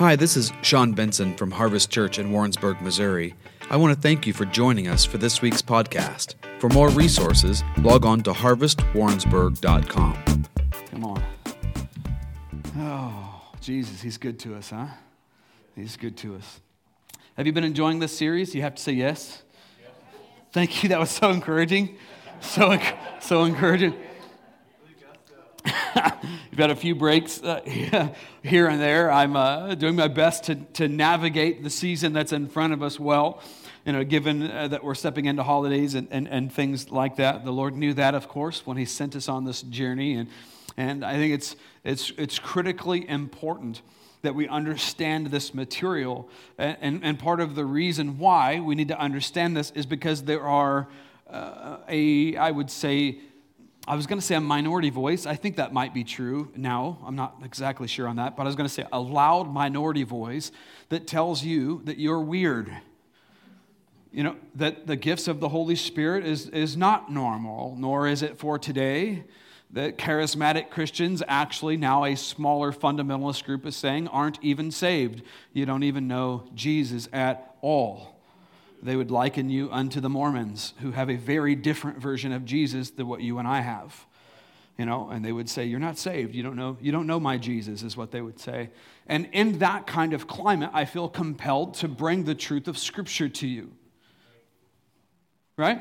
Hi, this is Sean Benson from Harvest Church in Warrensburg, Missouri. I want to thank you for joining us for this week's podcast. For more resources, log on to harvestwarrensburg.com. Come on. Oh, Jesus, he's good to us, huh? He's good to us. Have you been enjoying this series? You have to say yes. Thank you. That was so encouraging. So encouraging. You've had a few breaks here and there. I'm doing my best to navigate the season that's in front of us well, given that we're stepping into holidays and things like that. The Lord knew that, of course, when He sent us on this journey. And I think it's critically important that we understand this material. And part of the reason why we need to understand this is because there are I was going to say a minority voice. I think that might be true now. I'm not exactly sure on that. But I was going to say a loud minority voice that tells you that you're weird. That the gifts of the Holy Spirit is not normal, nor is it for today. That charismatic Christians, actually now a smaller fundamentalist group, is saying aren't even saved. You don't even know Jesus at all. They would liken you unto the Mormons, who have a very different version of Jesus than what you and I have. And they would say, you're not saved. You don't know my Jesus, is what they would say. And in that kind of climate, I feel compelled to bring the truth of Scripture to you. Right?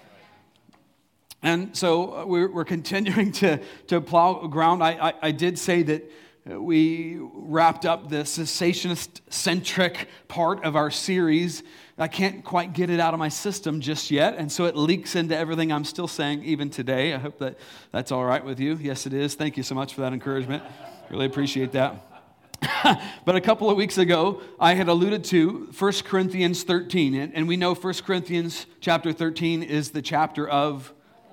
And so we're continuing to plow ground. I did say that we wrapped up the cessationist-centric part of our series. I can't quite get it out of my system just yet, and so it leaks into everything I'm still saying even today. I hope that's all right with you. Yes, it is. Thank you so much for that encouragement. Really appreciate that. But a couple of weeks ago, I had alluded to 1 Corinthians 13, and we know 1 Corinthians chapter 13 is the chapter of...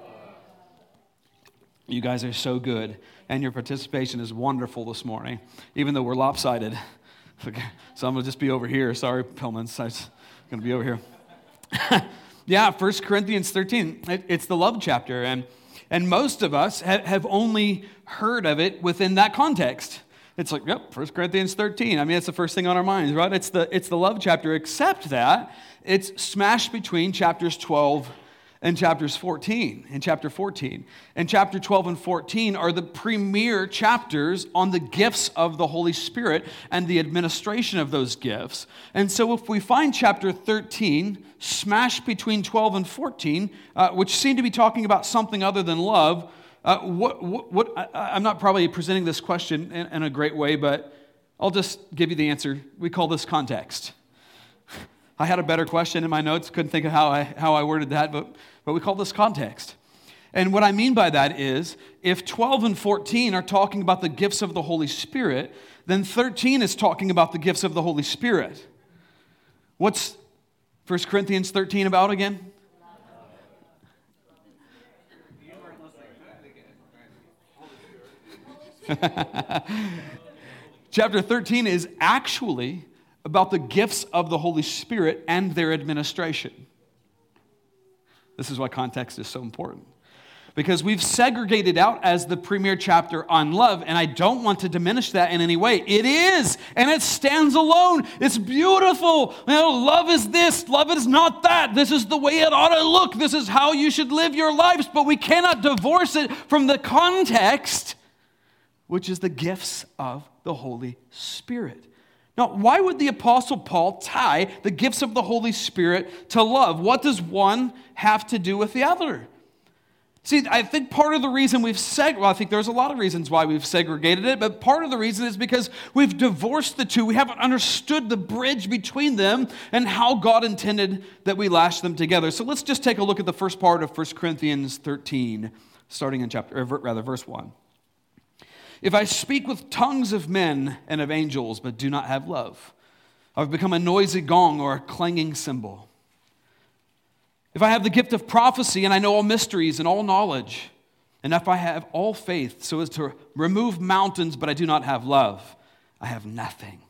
You guys are so good, and your participation is wonderful this morning, even though we're lopsided. Okay, so I'm going to just be over here. Sorry, Pillmans, I'm going to be over here. Yeah, 1 Corinthians 13, it's the love chapter, and most of us have only heard of it within that context. It's like, yep, 1 Corinthians 13. I mean, it's the first thing on our minds, right? It's the love chapter, except that it's smashed between chapters 12 and chapters 14, in chapter 14. And chapter 12 and 14 are the premier chapters on the gifts of the Holy Spirit and the administration of those gifts. And so if we find chapter 13 smashed between 12 and 14, which seem to be talking about something other than love, I'm not probably presenting this question in a great way, but I'll just give you the answer. We call this context. I had a better question in my notes, couldn't think of how I worded that, but we call this context. And what I mean by that is, if 12 and 14 are talking about the gifts of the Holy Spirit, then 13 is talking about the gifts of the Holy Spirit. What's 1 Corinthians 13 about again? Chapter 13 is actually about the gifts of the Holy Spirit and their administration. This is why context is so important. Because we've segregated out as the premier chapter on love, and I don't want to diminish that in any way. It is, and it stands alone. It's beautiful. Love is this, love is not that. This is the way it ought to look. This is how you should live your lives, but we cannot divorce it from the context, which is the gifts of the Holy Spirit. Now, why would the Apostle Paul tie the gifts of the Holy Spirit to love? What does one have to do with the other? See, I think part of the reason I think there's a lot of reasons why we've segregated it, but part of the reason is because we've divorced the two. We haven't understood the bridge between them and how God intended that we lash them together. So let's just take a look at the first part of 1 Corinthians 13, starting in verse 1. If I speak with tongues of men and of angels, but do not have love, I've become a noisy gong or a clanging cymbal. If I have the gift of prophecy and I know all mysteries and all knowledge, and if I have all faith so as to remove mountains, but I do not have love, I have nothing.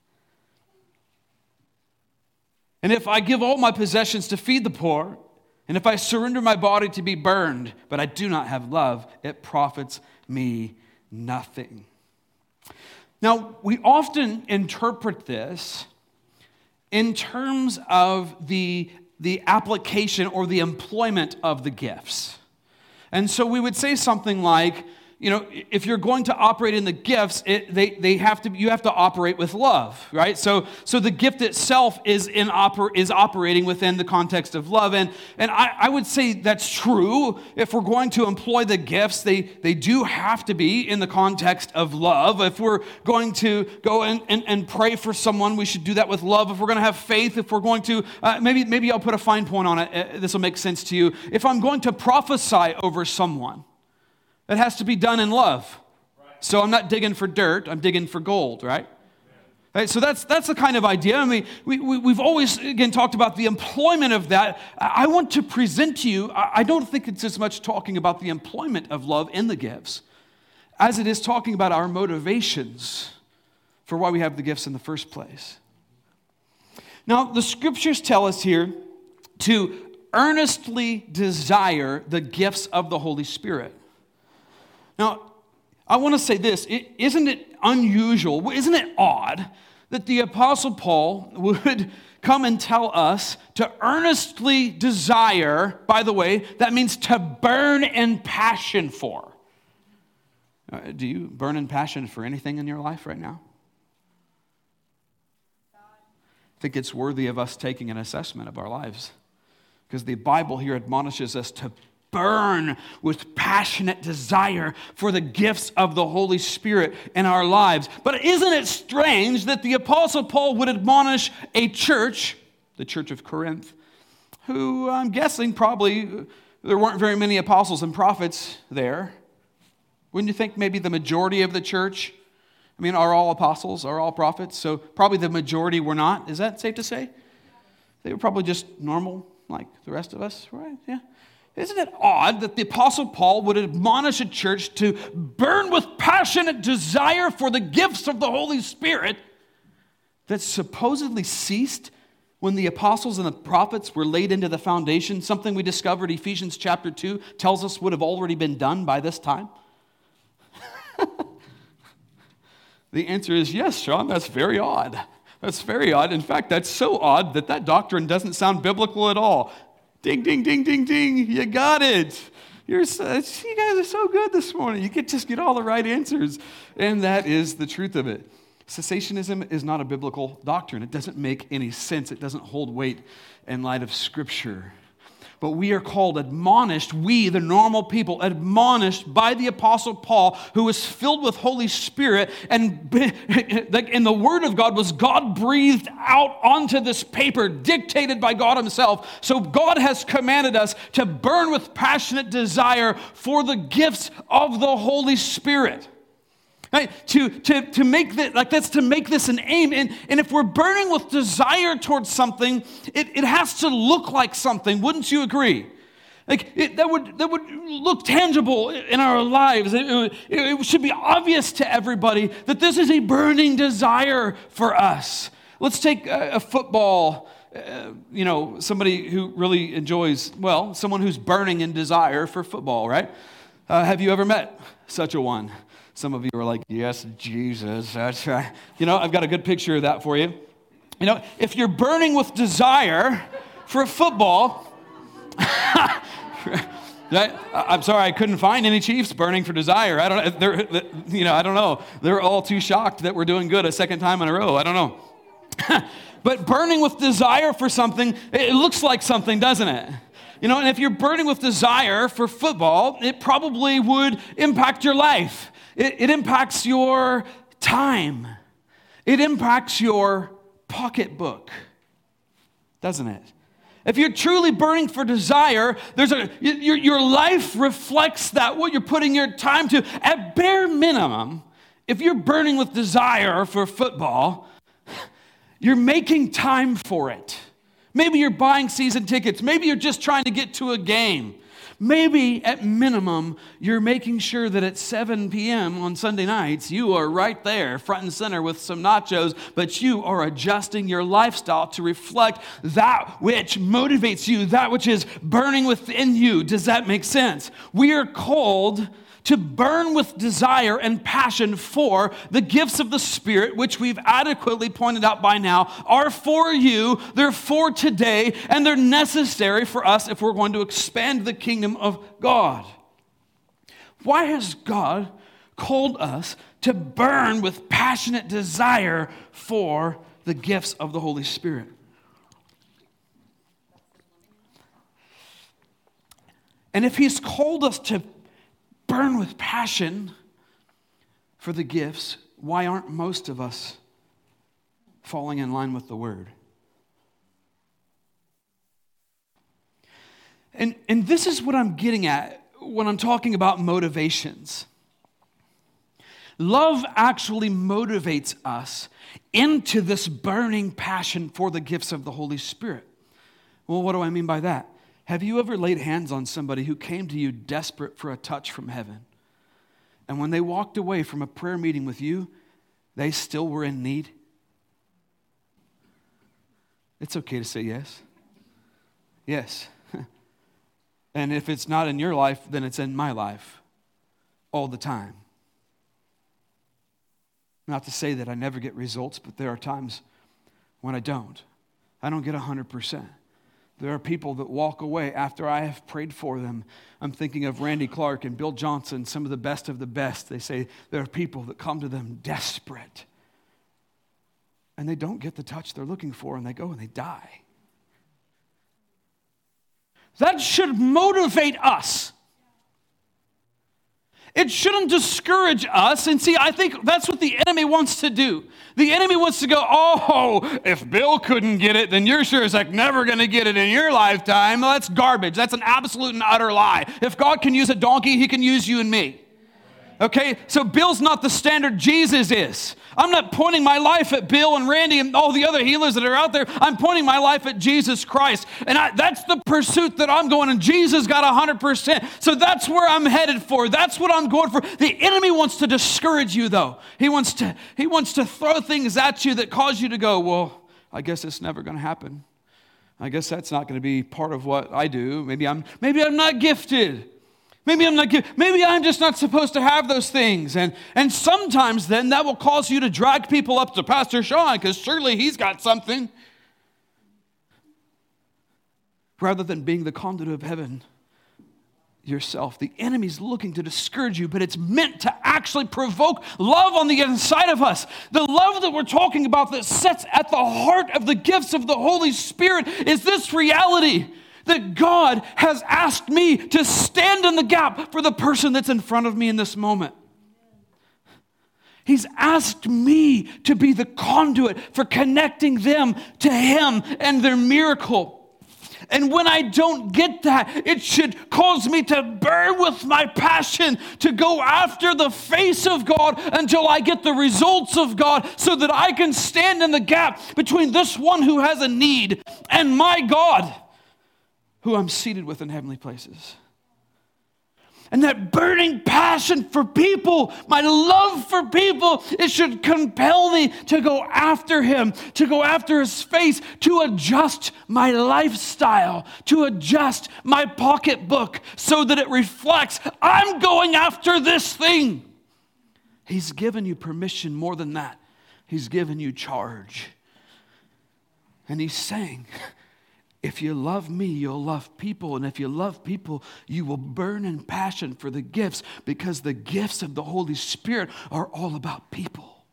And if I give all my possessions to feed the poor, and if I surrender my body to be burned, but I do not have love, it profits me nothing. Now, we often interpret this in terms of the application or the employment of the gifts. And so we would say something like, if you're going to operate in the gifts, you have to operate with love, right? So the gift itself is operating within the context of love, and I would say that's true. If we're going to employ the gifts, they do have to be in the context of love. If we're going to go and pray for someone, we should do that with love. If we're going to have faith, if we're going to maybe I'll put a fine point on it. This will make sense to you. If I'm going to prophesy over someone, it has to be done in love. Right. So I'm not digging for dirt, I'm digging for gold, right? Right, so that's the kind of idea. I mean, we've always, again, talked about the employment of that. I want to present to you, I don't think it's as much talking about the employment of love in the gifts as it is talking about our motivations for why we have the gifts in the first place. Now, the scriptures tell us here to earnestly desire the gifts of the Holy Spirit. Now, I want to say this, isn't it unusual, isn't it odd that the Apostle Paul would come and tell us to earnestly desire, by the way, that means to burn in passion for. Do you burn in passion for anything in your life right now? I think it's worthy of us taking an assessment of our lives, because the Bible here admonishes us to burn with passionate desire for the gifts of the Holy Spirit in our lives. But isn't it strange that the Apostle Paul would admonish a church, the church of Corinth, who I'm guessing probably there weren't very many apostles and prophets there. Wouldn't you think maybe the majority of the church, are all apostles, are all prophets? So probably the majority were not. Is that safe to say? They were probably just normal like the rest of us, right? Yeah. Isn't it odd that the Apostle Paul would admonish a church to burn with passionate desire for the gifts of the Holy Spirit that supposedly ceased when the apostles and the prophets were laid into the foundation? Something we discovered Ephesians chapter 2 tells us would have already been done by this time. The answer is yes, Sean, that's very odd. That's very odd. In fact, that's so odd that doctrine doesn't sound biblical at all. Ding, ding, ding, ding, ding. You got it. You guys are so good this morning. You could just get all the right answers. And that is the truth of it. Cessationism is not a biblical doctrine. It doesn't make any sense. It doesn't hold weight in light of Scripture. But we are called, admonished, we, the normal people, admonished by the Apostle Paul, who was filled with Holy Spirit, and the Word of God was God breathed out onto this paper, dictated by God Himself. So God has commanded us to burn with passionate desire for the gifts of the Holy Spirit. Right? To make that, that's to make this an aim. And if we're burning with desire towards something, it has to look like something. Wouldn't you agree? That would look tangible in our lives. It should be obvious to everybody that this is a burning desire for us. Let's take a football, somebody who really enjoys, someone who's burning in desire for football, right? Have you ever met such a one? Some of you are like, yes, Jesus, that's right. I've got a good picture of that for you. If you're burning with desire for football, I'm sorry, I couldn't find any Chiefs burning for desire. I don't know. They're all too shocked that we're doing good a second time in a row. I don't know. But burning with desire for something, it looks like something, doesn't it? And if you're burning with desire for football, it probably would impact your life. It impacts your time. It impacts your pocketbook, doesn't it? If you're truly burning for desire, your life reflects that, what you're putting your time to. At bare minimum, if you're burning with desire for football, you're making time for it. Maybe you're buying season tickets. Maybe you're just trying to get to a game. Maybe at minimum, you're making sure that at 7 p.m. on Sunday nights, you are right there, front and center with some nachos, but you are adjusting your lifestyle to reflect that which motivates you, that which is burning within you. Does that make sense? We are called to burn with desire and passion for the gifts of the Spirit, which we've adequately pointed out by now, are for you, they're for today, and they're necessary for us if we're going to expand the kingdom of God. Why has God called us to burn with passionate desire for the gifts of the Holy Spirit? And if He's called us to burn with passion for the gifts, why aren't most of us falling in line with the Word? And this is what I'm getting at when I'm talking about motivations. Love actually motivates us into this burning passion for the gifts of the Holy Spirit. Well, what do I mean by that? Have you ever laid hands on somebody who came to you desperate for a touch from heaven? And when they walked away from a prayer meeting with you, they still were in need? It's okay to say yes. Yes. And if it's not in your life, then it's in my life all the time. Not to say that I never get results, but there are times when I don't. I don't get 100%. There are people that walk away after I have prayed for them. I'm thinking of Randy Clark and Bill Johnson, some of the best of the best. They say there are people that come to them desperate. And they don't get the touch they're looking for, and they go and they die. That should motivate us. It shouldn't discourage us. And see, I think that's what the enemy wants to do. The enemy wants to go, oh, if Bill couldn't get it, then you're sure as heck never going to get it in your lifetime. Well, that's garbage. That's an absolute and utter lie. If God can use a donkey, He can use you and me. Okay, so Bill's not the standard, Jesus is. I'm not pointing my life at Bill and Randy and all the other healers that are out there. I'm pointing my life at Jesus Christ. And that's the pursuit that I'm going, and Jesus got 100%. So that's where I'm headed for. That's what I'm going for. The enemy wants to discourage you, though. He wants to throw things at you that cause you to go, well, I guess it's never going to happen. I guess that's not going to be part of what I do. Maybe I'm not gifted. Maybe I'm just not supposed to have those things. And sometimes then that will cause you to drag people up to Pastor Sean because surely he's got something. Rather than being the conduit of heaven yourself. The enemy's looking to discourage you, but it's meant to actually provoke love on the inside of us. The love that we're talking about that sits at the heart of the gifts of the Holy Spirit is this reality. That God has asked me to stand in the gap for the person that's in front of me in this moment. He's asked me to be the conduit for connecting them to Him and their miracle. And when I don't get that, it should cause me to burn with my passion to go after the face of God until I get the results of God so that I can stand in the gap between this one who has a need and my God, who I'm seated with in heavenly places. And that burning passion for people, my love for people, it should compel me to go after Him, to go after His face, to adjust my lifestyle, to adjust my pocketbook so that it reflects, I'm going after this thing. He's given you permission more than that. He's given you charge. And He's saying, if you love me, you'll love people. And if you love people, you will burn in passion for the gifts because the gifts of the Holy Spirit are all about people.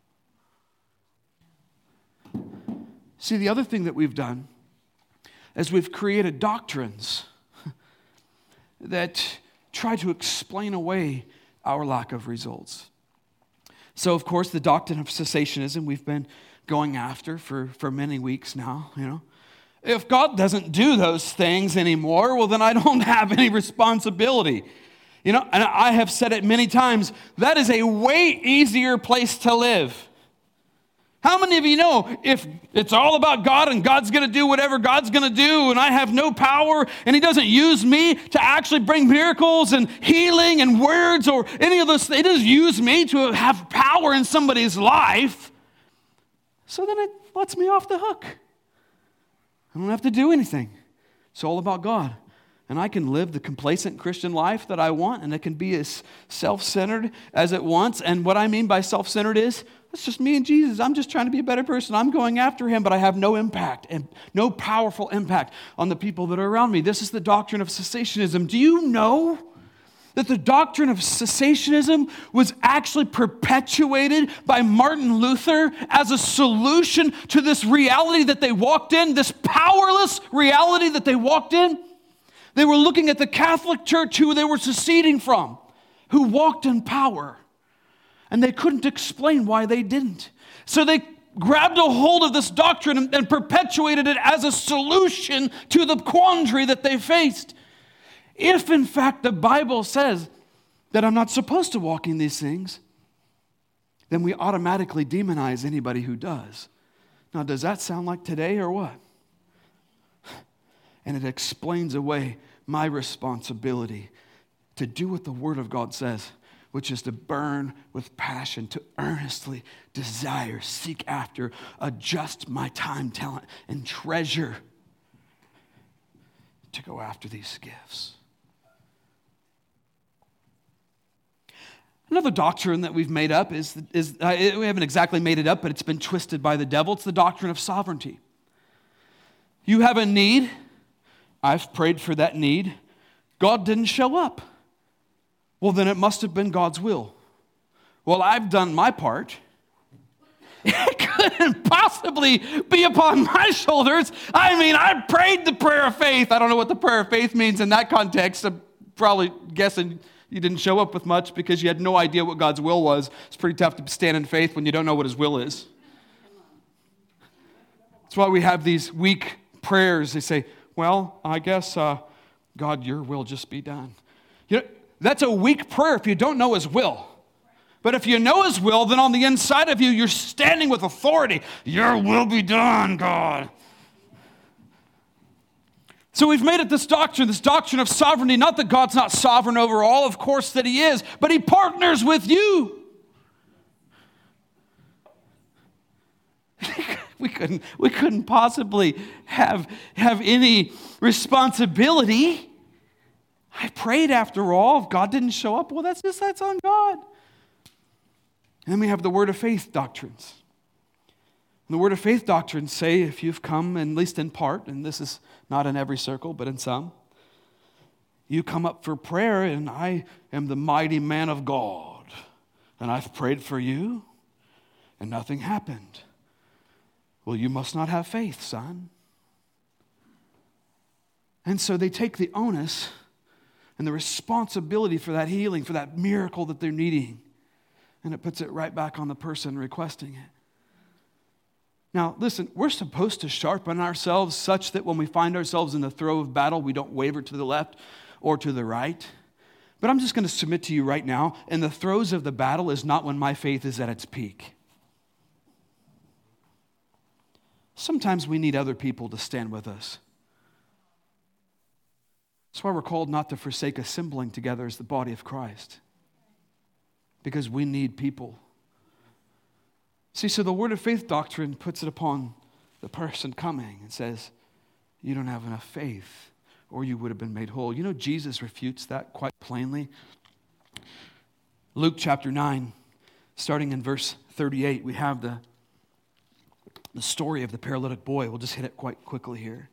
See, the other thing that we've done is we've created doctrines that try to explain away our lack of results. So, of course, the doctrine of cessationism we've been going after for many weeks now, If God doesn't do those things anymore, well, then I don't have any responsibility. And I have said it many times, that is a way easier place to live. How many of you know if it's all about God and God's going to do whatever God's going to do and I have no power and He doesn't use me to actually bring miracles and healing and words or any of those things. He doesn't use me to have power in somebody's life. So then it lets me off the hook. I don't have to do anything. It's all about God. And I can live the complacent Christian life that I want, and it can be as self-centered as it wants. And what I mean by self-centered is, it's just me and Jesus. I'm just trying to be a better person. I'm going after him, but I have no impact and no powerful impact on the people that are around me. This is the doctrine of cessationism. Do you know that the doctrine of cessationism was actually perpetuated by Martin Luther as a solution to this reality that they walked in, this powerless reality that they walked in? They were looking at the Catholic Church, who they were seceding from, who walked in power. And they couldn't explain why they didn't. So they grabbed a hold of this doctrine and perpetuated it as a solution to the quandary that they faced. If, in fact, the Bible says that I'm not supposed to walk in these things, then we automatically demonize anybody who does. Now, does that sound like today or what? And it explains away my responsibility to do what the Word of God says, which is to burn with passion, to earnestly desire, seek after, adjust my time, talent, and treasure to go after these gifts. Another doctrine that we've made up is we haven't exactly made it up, but it's been twisted by the devil. It's the doctrine of sovereignty. You have a need. I've prayed for that need. God didn't show up. Well, then it must have been God's will. Well, I've done my part. It couldn't possibly be upon my shoulders. I mean, I prayed the prayer of faith. I don't know what the prayer of faith means in that context. I'm probably guessing you didn't show up with much because you had no idea what God's will was. It's pretty tough to stand in faith when you don't know what his will is. That's why we have these weak prayers. They say, well, I guess, God, your will just be done. You know, that's a weak prayer if you don't know his will. But if you know his will, then on the inside of you, you're standing with authority. Your will be done, God. So we've made it this doctrine of sovereignty. Not that God's not sovereign over all, of course that he is, but he partners with you. We couldn't possibly have any responsibility. I prayed after all. If God didn't show up, well, that's on God. And then we have the word of faith doctrines. And the word of faith doctrines say if you've come, at least in part, and this is not in every circle, but in some, you come up for prayer and I am the mighty man of God. And I've prayed for you and nothing happened. Well, you must not have faith, son. And so they take the onus and the responsibility for that healing, for that miracle that they're needing, and it puts it right back on the person requesting it. Now, listen, we're supposed to sharpen ourselves such that when we find ourselves in the throe of battle, we don't waver to the left or to the right. But I'm just going to submit to you right now, in the throes of the battle is not when my faith is at its peak. Sometimes we need other people to stand with us. That's why we're called not to forsake assembling together as the body of Christ. Because we need people. See, so the word of faith doctrine puts it upon the person coming and says, you don't have enough faith or you would have been made whole. You know, Jesus refutes that quite plainly. Luke chapter 9, starting in verse 38, we have the story of the paralytic boy. We'll just hit it quite quickly here.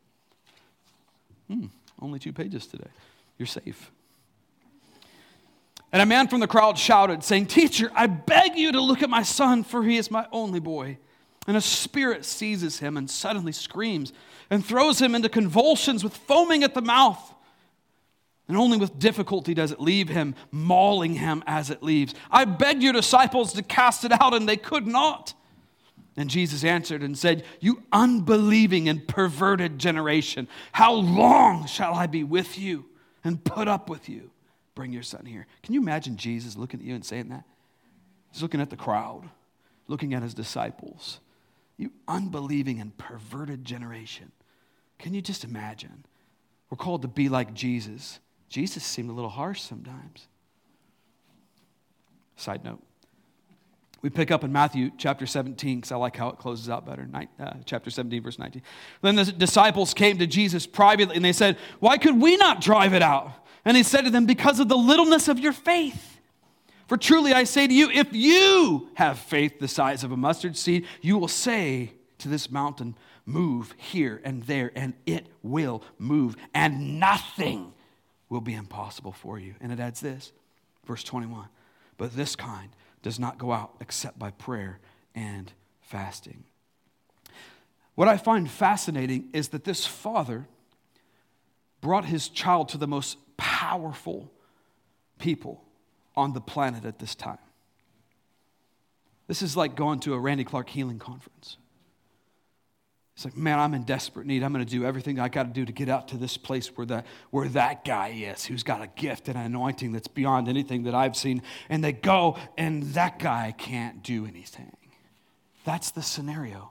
Only 2 pages today. You're safe. And a man from the crowd shouted, saying, Teacher, I beg you to look at my son, for he is my only boy. And a spirit seizes him and suddenly screams and throws him into convulsions with foaming at the mouth. And only with difficulty does it leave him, mauling him as it leaves. I begged your disciples to cast it out, and they could not. And Jesus answered and said, You unbelieving and perverted generation, how long shall I be with you and put up with you? Bring your son here. Can you imagine Jesus looking at you and saying that? He's looking at the crowd, looking at his disciples. You unbelieving and perverted generation. Can you just imagine? We're called to be like Jesus. Jesus seemed a little harsh sometimes. Side note. We pick up in Matthew chapter 17, because I like how it closes out better. Chapter 17, verse 19. Then the disciples came to Jesus privately, and they said, "Why could we not drive it out?" And he said to them, "Because of the littleness of your faith. For truly I say to you, if you have faith the size of a mustard seed, you will say to this mountain, 'Move here and there,' and it will move, and nothing will be impossible for you." And it adds this, verse 21, "But this kind does not go out except by prayer and fasting." What I find fascinating is that this father brought his child to the most powerful people on the planet at this time. This is like going to a Randy Clark healing conference. It's like, man, I'm in desperate need. I'm going to do everything I got to do to get out to this place where that guy is, who's got a gift and an anointing that's beyond anything that I've seen. And they go, and that guy can't do anything. That's the scenario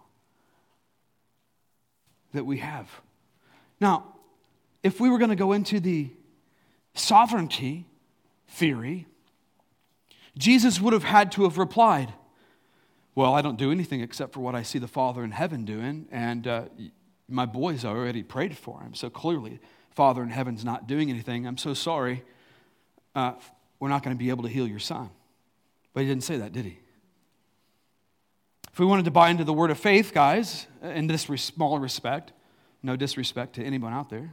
that we have. Now, if we were going to go into the sovereignty theory, Jesus would have had to have replied, "Well, I don't do anything except for what I see the Father in heaven doing, and my boys already prayed for him, so clearly Father in heaven's not doing anything. I'm so sorry. We're not going to be able to heal your son." But he didn't say that, did he? If we wanted to buy into the word of faith, guys, in this small respect, no disrespect to anyone out there,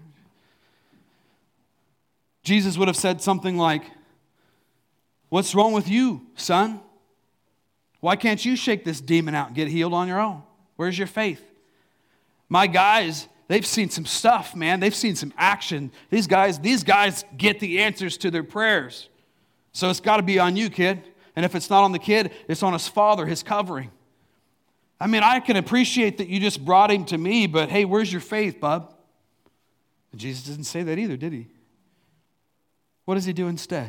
Jesus would have said something like, "What's wrong with you, son? Why can't you shake this demon out and get healed on your own? Where's your faith? My guys, they've seen some stuff, man. They've seen some action. These guys get the answers to their prayers. So it's got to be on you, kid. And if it's not on the kid, it's on his father, his covering. I mean, I can appreciate that you just brought him to me, but hey, where's your faith, bub?" And Jesus didn't say that either, did he? What does he do instead?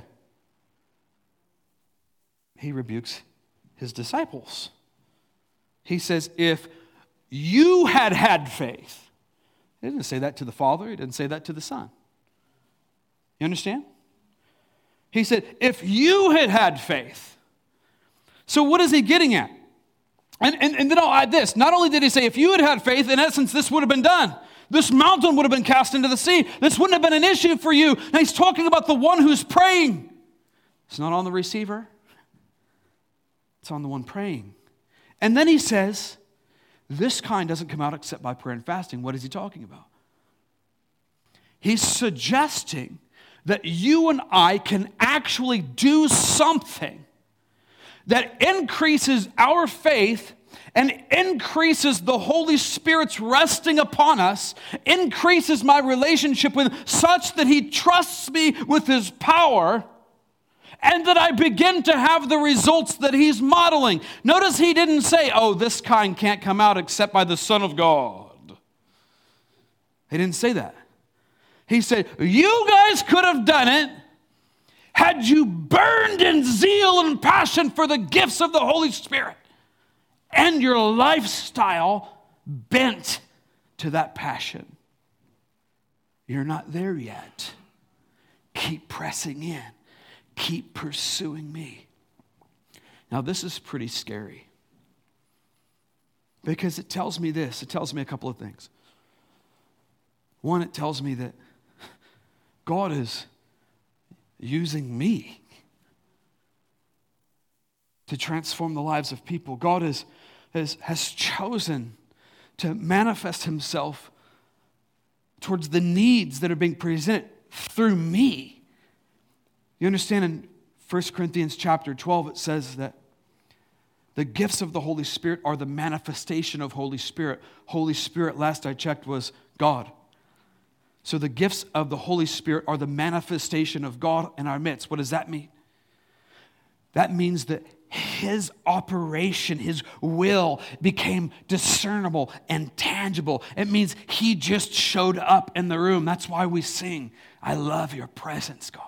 He rebukes his disciples. He says, "If you had had faith," he didn't say that to the Father, he didn't say that to the Son. You understand? He said, "If you had had faith." So what is he getting at? And then I'll add this. Not only did he say, if you had had faith, in essence, this would have been done. This mountain would have been cast into the sea. This wouldn't have been an issue for you. Now he's talking about the one who's praying. It's not on the receiver. It's on the one praying. And then he says, this kind doesn't come out except by prayer and fasting. What is he talking about? He's suggesting that you and I can actually do something that increases our faith and increases the Holy Spirit's resting upon us, increases my relationship with Him such that He trusts me with His power, and that I begin to have the results that He's modeling. Notice He didn't say, "Oh, this kind can't come out except by the Son of God." He didn't say that. He said, you guys could have done it had you burned in zeal and passion for the gifts of the Holy Spirit, and your lifestyle bent to that passion. You're not there yet. Keep pressing in. Keep pursuing me. Now, this is pretty scary, because it tells me this. It tells me a couple of things. One, it tells me that God is using me to transform the lives of people. God has chosen to manifest Himself towards the needs that are being presented through me. You understand, in 1 Corinthians chapter 12, it says that the gifts of the Holy Spirit are the manifestation of Holy Spirit. Holy Spirit, last I checked, was God. So the gifts of the Holy Spirit are the manifestation of God in our midst. What does that mean? That means that His operation, His will became discernible and tangible. It means He just showed up in the room. That's why we sing, "I love your presence, God."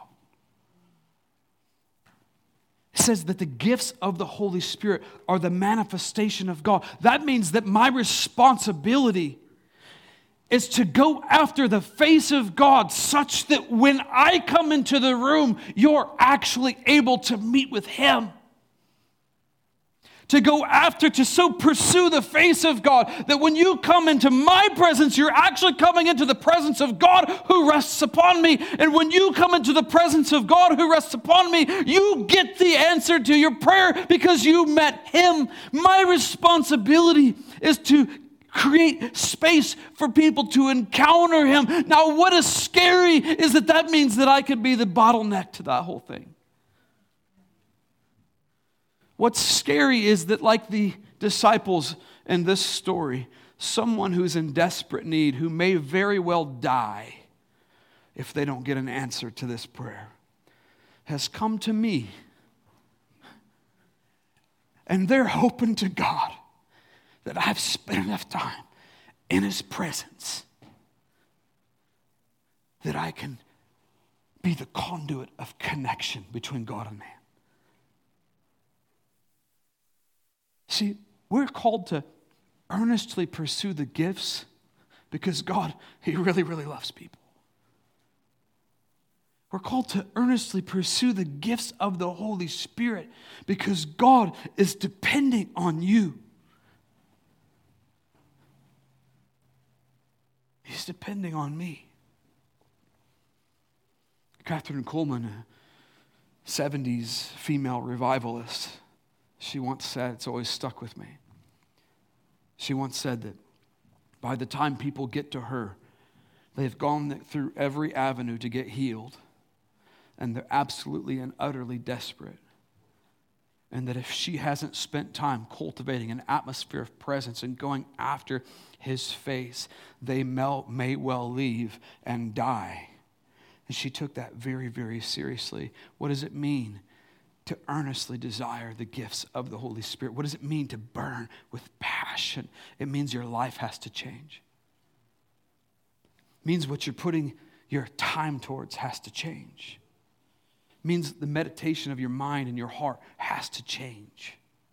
It says that the gifts of the Holy Spirit are the manifestation of God. That means that my responsibility is to go after the face of God such that when I come into the room, you're actually able to meet with Him. to go after, to so pursue the face of God, that when you come into my presence, you're actually coming into the presence of God who rests upon me. And when you come into the presence of God who rests upon me, you get the answer to your prayer because you met Him. My responsibility is to create space for people to encounter Him. Now, what is scary is that means that I could be the bottleneck to that whole thing. What's scary is that, like the disciples in this story, someone who's in desperate need, who may very well die if they don't get an answer to this prayer, has come to me. And they're hoping to God that I've spent enough time in His presence that I can be the conduit of connection between God and man. See, we're called to earnestly pursue the gifts because God, He really, really loves people. We're called to earnestly pursue the gifts of the Holy Spirit because God is depending on you. He's depending on me. Catherine Coleman, a 70s female revivalist, she once said, it's always stuck with me. She once said that by the time people get to her, they've gone through every avenue to get healed, and they're absolutely and utterly desperate. And that if she hasn't spent time cultivating an atmosphere of presence and going after His face, they may well leave and die. And she took that very, very seriously. What does it mean to earnestly desire the gifts of the Holy Spirit? What does it mean to burn with passion? It means your life has to change. It means what you're putting your time towards has to change. It means the meditation of your mind and your heart has to change.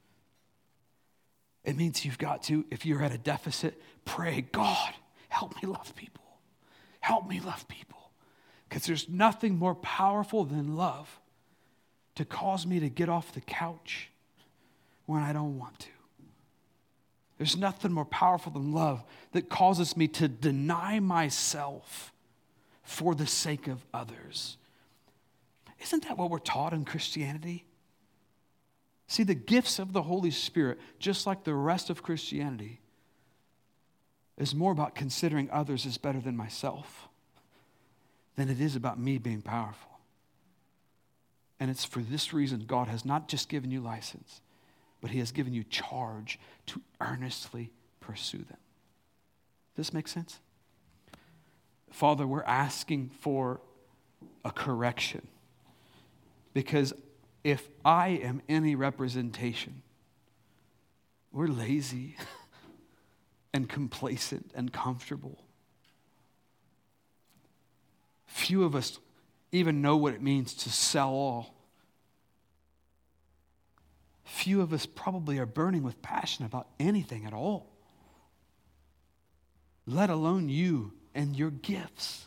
It means you've got to, if you're at a deficit, pray, God, help me love people. Help me love people. Because there's nothing more powerful than love to cause me to get off the couch when I don't want to. There's nothing more powerful than love that causes me to deny myself for the sake of others. Isn't that what we're taught in Christianity? See, the gifts of the Holy Spirit, just like the rest of Christianity, is more about considering others as better than myself than it is about me being powerful. And it's for this reason God has not just given you license, but He has given you charge to earnestly pursue them. Does this make sense? Father, we're asking for a correction. Because if I am any representation, we're lazy and complacent and comfortable. Few of us even know what it means to sell all. Few of us probably are burning with passion about anything at all, let alone you and your gifts.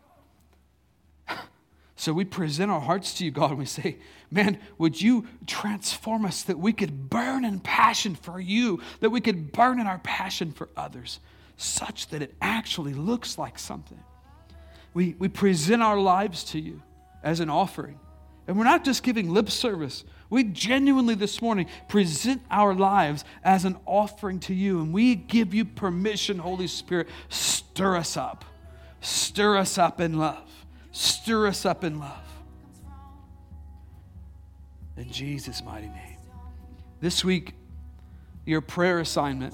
So we present our hearts to you, God, and we say, man, would you transform us that we could burn in passion for you, that we could burn in our passion for others, such that it actually looks like something. We present our lives to you as an offering. And we're not just giving lip service. We genuinely this morning present our lives as an offering to you. And we give you permission, Holy Spirit, stir us up. Stir us up in love. Stir us up in love. In Jesus' mighty name. This week, your prayer assignment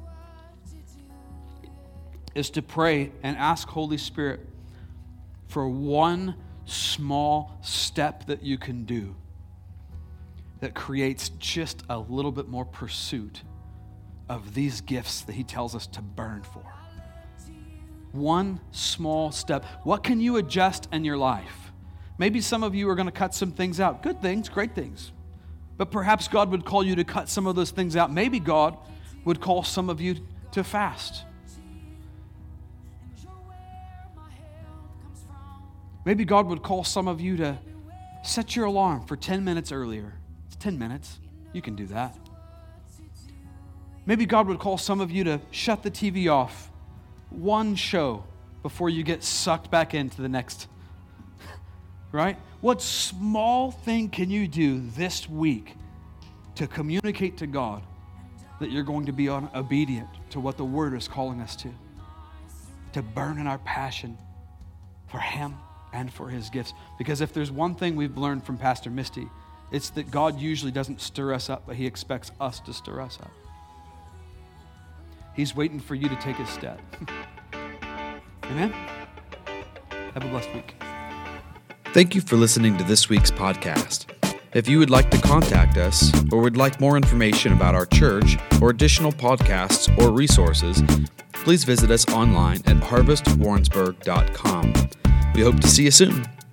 is to pray and ask Holy Spirit for one small step that you can do that creates just a little bit more pursuit of these gifts that He tells us to burn for. One small step. What can you adjust in your life? Maybe some of you are going to cut some things out. Good things, great things. But perhaps God would call you to cut some of those things out. Maybe God would call some of you to fast. Maybe God would call some of you to set your alarm for 10 minutes earlier. It's 10 minutes. You can do that. Maybe God would call some of you to shut the TV off one show before you get sucked back into the next. Right? What small thing can you do this week to communicate to God that you're going to be obedient to what the Word is calling us to burn in our passion for Him and for His gifts? Because if there's one thing we've learned from Pastor Misty, it's that God usually doesn't stir us up, but He expects us to stir us up. He's waiting for you to take a step. Amen? Have a blessed week. Thank you for listening to this week's podcast. If you would like to contact us or would like more information about our church or additional podcasts or resources, please visit us online at harvestwarrensburg.com. We hope to see you soon.